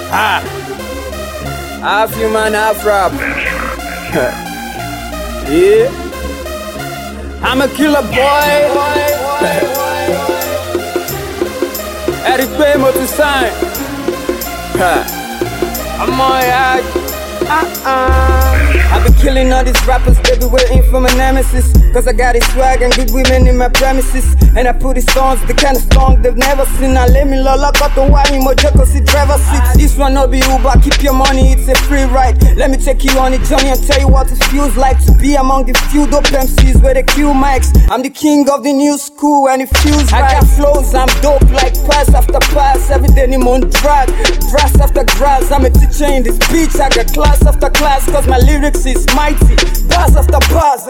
Half human, half rap. Yeah. I'm a killer boy. Eric Paymo to sign. I'm on yard. I've been killing all these rappers, they be waiting for my nemesis. Cause I got this swag and good women in my premises. And I put these songs, the kind of song they've never seen. Now let me lock up the wine, Mojoko, see driver seats. This one no be Uber, keep your money, it's a free ride. Let me take you on a journey and tell you what it feels like to be among the few dope MCs where they kill mics. I'm the king of the new school and it feels right. I got flows, I'm dope like pass after pass. Every day I'm on drag, grass after grass. I'm a teacher in this beach, I got class after class. Cause my lyrics is mighty, pass after pass.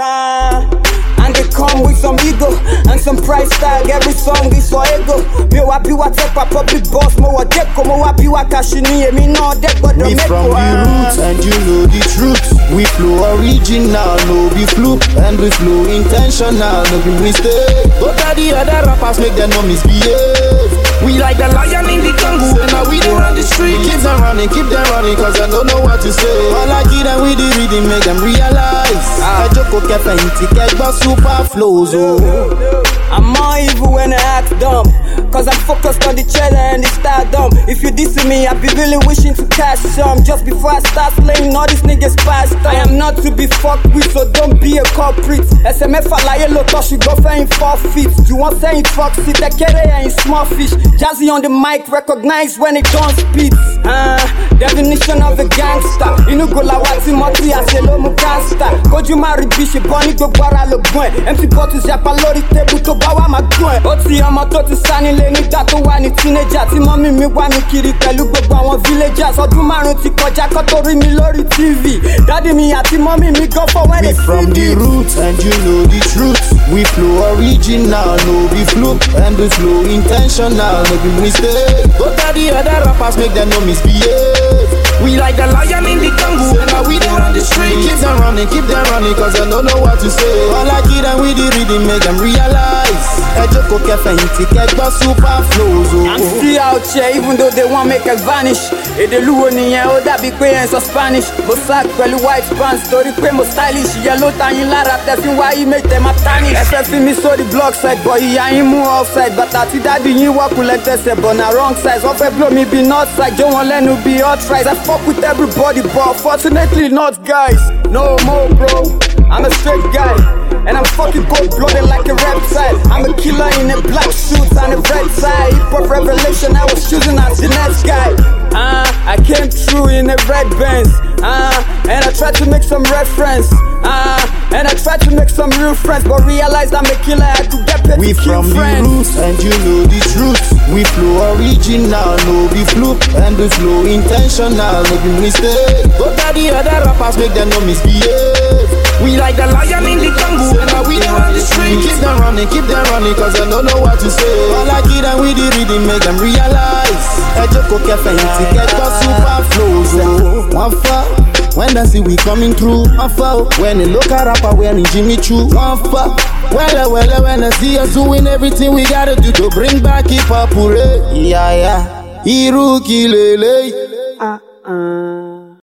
And they come with some ego and some price tag. Every song is for ego. Me wapi wa take pa public boss. Mo wa deko, mo wapi wa kashini. Me no deko do we meko. From the roots and you know the truth. We flow original, no be fluke. And we flow intentional, no be mistake. But the other rappers make them no misbehave. We like the lion in the jungle. And now we don't run the street. Keep them running, cause I don't know what to say. All I get them with the rhythm make them realize. I joko kefe inti kegba super flows, oh. I'm more evil when I act dumb. Cause I'm focused on the cheddar and the stardom. If you diss me, I be really wishing to cash some. Just before I start slaying all these niggas past. I am not to be fucked with, so don't be a culprit. SMF alaye loto, she go fair in 4 feet. You want saying fuck sit, I carry in small fish. Jazzy on the mic, recognize when it don't spit. Definition of a gangster. Inu go la wati moti, I say lo mu gangster. Go you marry bishi, bunny go bara lo gwen. Empty bottles, yapa lori table to bawa ma gwen. Oti omo to ti sani le nígbà tó wà ní teenager. Tí mọ́mí mi wá mi kiri pẹ̀lú gbogbo àwọn villagers. Ọdún márùn ti kọjá kó tó rí mi lórí TV. Daddy mi àti mọ́mí mi go for when they see from the roots and you know the truth. We flow original, no be fluke. And we flow intentional, no be mistake. But the other rappers make them no misbehave. We like the lion in the jungle. And now we don't run the street. Keep them running, cause I don't know what to say. All I get them with the rhythm make them realize. I joko kefe inti kegba super flows, oh. I'm still out here even though they want make us vanish. Èdè luwo nìyẹn ó dàbí pé ẹ̀ ń sọ Spanish. Mo sack pẹ̀lú white pants torí pé mo stylish. Ìyẹn ló ta yín lára tẹ̀sí wá image tẹ̀ máa tarnish. Ẹ fẹ́ fi mi sórí block side but ìyá yín mú offside. Bàtà tí dádì yín wọ́kù lẹ́tẹ̀sẹ̀ but na wrong size. Wọ́n fẹ́ blow mi bí north side, jó wọn lẹ́nu bí hot fries. I fuck with everybody but fortunately not guys. No more bro, I'm a straight guy. And I'm fucking cold-blooded like a reptile. I'm a killer in a black suit and a red tie. Hip-hop revelation, I was choosing as the next guy. I came through in a red Benz. And I tried to make some reference. And I tried to make some real friends, but realized I'm a killer, I could get paid we to kill from friends. The roots and you know the truth. We flow original, no be fluke. And we flow intentional, no be mistake. But the other rappers make them no misbehave. We like the lion in the jungle. And now we don't run the street. Keep them running, cause I don't know what to say. All I get them with the rhythm make them realize. I joko kefe inti kegba super flows, oh. One fall, when they see we coming through. One fall, when the local rapper wearing Jimmy Choo. One fall, well, when I see us doing everything we gotta do to bring back hip hop, hooray. Yeah, Iru kilele.